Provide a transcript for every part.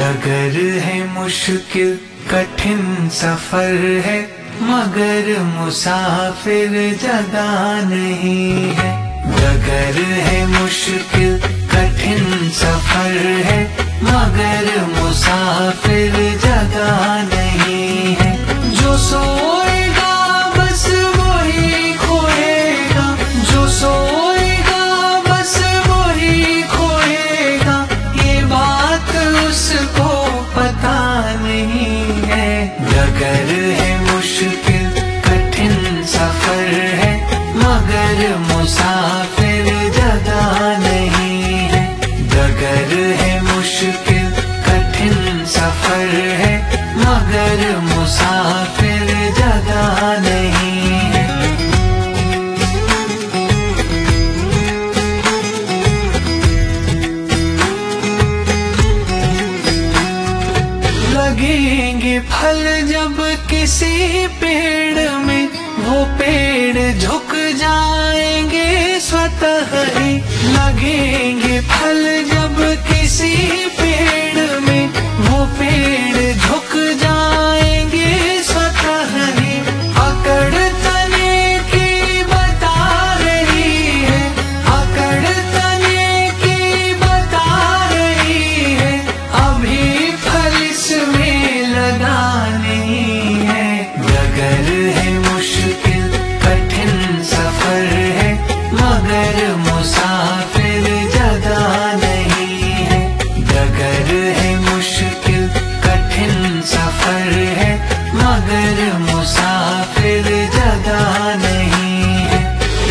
डगर है मुश्किल कठिन सफर है, मगर मुसाफिर जदा नहीं है। डगर है मुश्किल कठिन सफर है, मगर मुसाफिर जदा नहीं है। जो सोएगा बस वही खोएगा, जो सोएगा बस वही खोएगा, ये बात उसको पता नहीं है। डगर है मुश्किल कठिन सफर है, मगर मुसाफिर जदा नहीं है। डगर है मुश्किल कठिन सफर है, मगर मुसाफिर जदा नहीं है। लगेंगे फल जब किसी पेड़ में, वो पेड़ झुक जाएंगे स्वतः ही। लगेंगे फल जब किसी पेड़ में, वो पेड़ झुक जाएंगे स्वतः ही। अकड़ तने की बता रही है, अकड़ तने की बता रही है, अभी फल इसमें लगा नहीं है। डगर है मुश्किल कठिन सफर है, मगर मुसाफिर जदा नहीं है। डगर है मुश्किल कठिन सफर है, मगर मुसाफिर जदा नहीं है।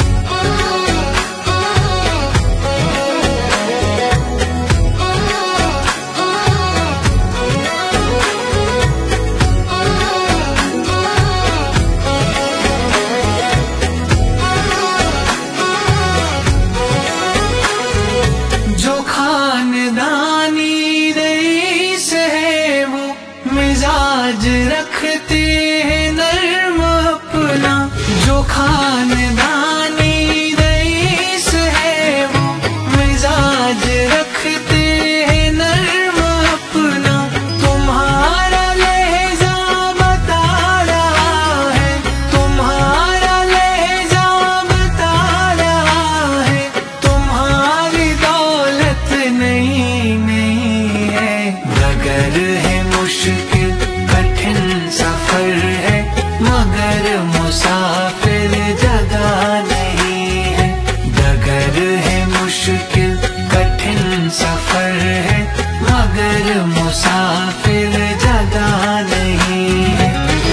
जो खानदानी रईस है, वो मिजाज रखते हैं नर्म अपना। जो खानदानी रईस है, वो मिजाज रखते हैं नर्म अपना। तुम्हारा लहजा बता रहा है, तुम्हारा लहजा बता रहा है, तुम्हारी दौलत नहीं नहीं है। डगर है मुश्किल कठिन सफर है, मगर मुसाफिर जदा नहीं है। डगर है मुश्किल कठिन सफर है, मगर मुसाफिर जदा नहीं है।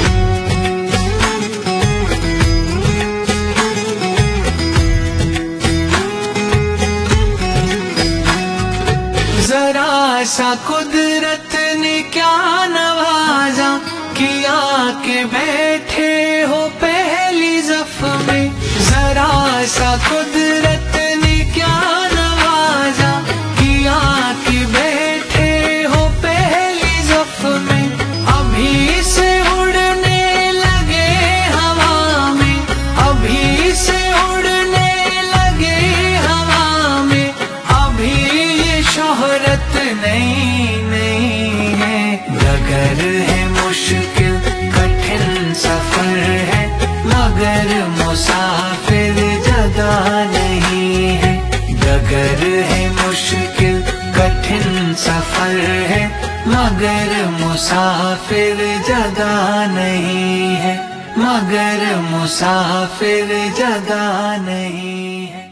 जरा सा कुदरत ने क्या नवाजा, किया के बैठे हो पहली ज़फ में। जरा सा कुदरत ने क्या नवाजा, किया के बैठे हो पहली ज़फ में। अभी से उड़ने लगे हवा में, अभी से उड़ने लगे हवा में, अभी ये शोहरत नहीं नहीं है। डगर है मुश्किल कठिन सफर है, मगर मुसाफिर जदा नहीं है। डगर है मुश्किल कठिन सफर है, मगर मुसाफिर जदा नहीं है, मगर मुसाफिर जदा नहीं है।